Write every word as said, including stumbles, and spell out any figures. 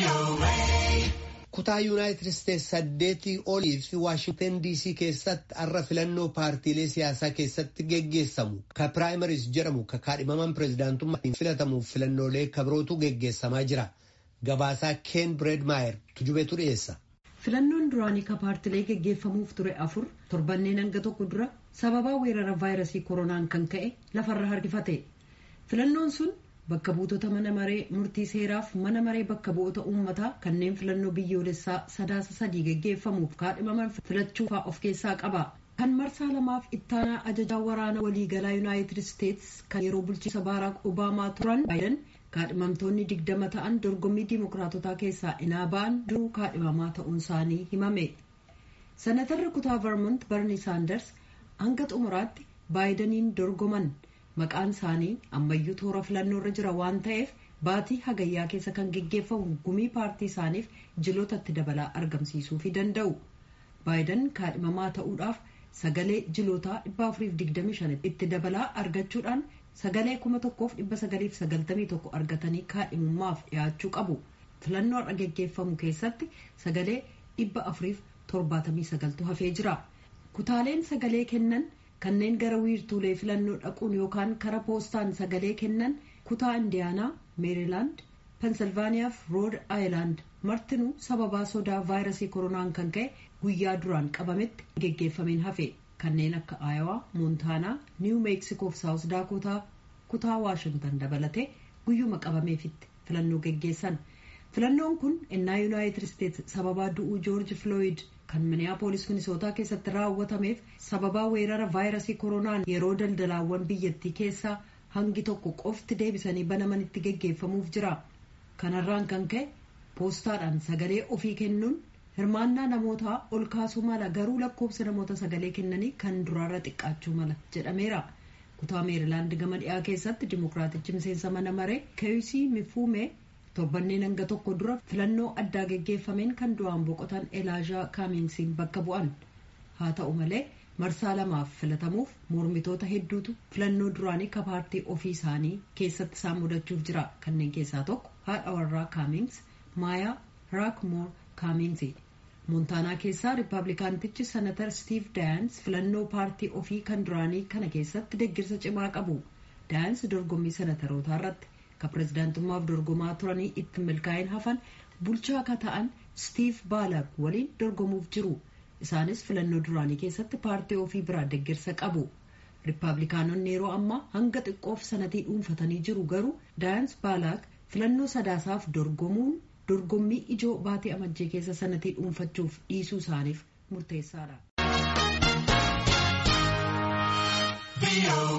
Kutaa Yuunaayitid Isteetsi saddeetii olii fi Waashingtan D C keessatti har'a filannoo paartiilee siyaasaa keessatti geggeessamu ka piraayimariis jedhamu ka kaadhimaman pireezidaantummaan filatamuuf filannoolee kabrootu geggeessamaa jira. Gabaasaa Ken Bredmaayer tujubeetu dhiyeessa. Filannoon duraanii ka paartiilee geggeeffamuuf ture afur torbanneen hanga tokko dura sababa weerara vaayirasii koronaan kan ka'e lafarra harkifate. Filannoon sun bakka buutota mana maree murtii seeraaf mana maree bakka bu'oota uummataa kanneen filannoo biyyoolessaa sadaasa sadii geggeeffamuuf kaadhimaman filachuufaa of keessaa qaba. Kan marsaa lamaaf ittaanaa ajajaa waraana waliigalaa Yuunaayitid Isteetsi kan yeroo bulchiinsa Baaraak Obaamaa turan Baayiden kaadhimamtoonni digdama ta'an dorgommii diimokiraatotaa keessaa inaa ba'an duruu kaadhimamaa ta'uun isaanii himame. Senatarri kutaa Vermont Barni Saanders hanga xumuraatti Baayideniin dorgoman. Maqaan isaanii ammayyuu toora filannoo irra jira waan ta'eef baatii hagayyaa keessa kan geggeeffamu gumii paartii isaaniif jilootatti dabalaa argamsiisuufii danda'u. Baayiden kaadhimamaa ta'uudhaaf sagalee jilootaa dhibba afuriif digdamii shan itti dabalaa argachuudhaan sagalee kuma tokkoof dhibba sagaliif sagaltamii tokko argatanii kaadhimummaaf dhiyaachuu qabu. Filannoo har'a geggeeffamu keessatti sagalee dhibba afuriif torbaatamii sagaltu hafee jira. Kutaaleen sagalee kennan kanneen gara wiirtuulee filannoo dhaquun yookaan karaa poostaan sagalee kennan kutaa indiyaanaa, meerilaand, pensilvaaniyaa fi rood aayilaand martinuu sababaa sodaa vaayirasii koronaan kan ka'e guyyaa duraan qabametti geggeeffameen hafe. Kanneen akka aayawaa, moontaanaa, niiw meeksikoo fi saawus daakotaa kutaa waashingtan dabalatee guyyuma qabameefitti filannoo geggeessan. Filannoon kun innaa Yuunaayitid Isteetsi sababaa du'uu Joorji Filooyid kan Miniyaapolis Minisootaa keessatti raawwatameef sababaa weerara vaayirasii koronaan yeroo daldalaawwan biyyattii keessaa hangi tokko qofti deebisanii banamanitti geggeeffamuuf jira. Kanarraan kan ka'e poostaadhaan sagalee ofii kennuun hirmaannaa namootaa ol kaasuu mala garuu lakkoofsa namoota sagalee kennanii kan duraarra xiqqaachuu mala jedhameera. Kutaa meerilaand gama dhiyaa keessatti dimokiraatichi miseensa mana maree keeyusii mifuumee torbanneen hanga tokko dura filannoo addaa geggeeffameen kan du'aan boqotan Elaajaa Kaamingsiin bakka bu'an. Haa ta'u malee marsaa lamaaf filatamuuf mormitoota hedduutu filannoo duraanii ka paartii ofii isaanii keessatti isaan mudachuuf jira. Kanneen keessaa tokko haadha warraa Kaamings Maayaa Raakmoor Kaamingsi. Moontaanaa keessaa Riippaabilikaantichi Senatar Stiiv Daayans filannoo paartii ofii kan duraanii kana keessatti deeggarsa cimaa qabu. Daayans dorgommii senatarootaa irratti ka pireezidaantummaaf dorgomaa turanii itti milkaa'in hafan bulchaa akka ta'an Stiiv Baalaag waliin dorgomuuf jiru. Isaanis filannoo duraanii keessatti paartii ofii biraa deeggarsa qabu. Riippaabilikaanonni yeroo ammaa hanga xiqqoof sanatii dhuunfatanii jiru garuu Daayans Baalaag filannoo sadaasaaf dorgomuun dorgommii ijoo baatii amajjee keessa sanatii dhuunfachuuf dhiisuu isaaniif murteessaadha.